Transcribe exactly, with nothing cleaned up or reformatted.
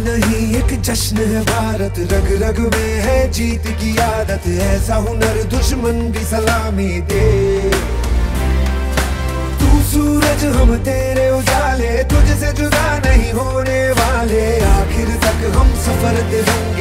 नहीं एक जश्न है भारत, रग रग में है जीत की आदत, ऐसा हुनर दुश्मन भी सलामी दे। तू सूरज हम तेरे उजाले, तुझसे जुदा नहीं होने वाले, आखिर तक हम सफर तिरंगा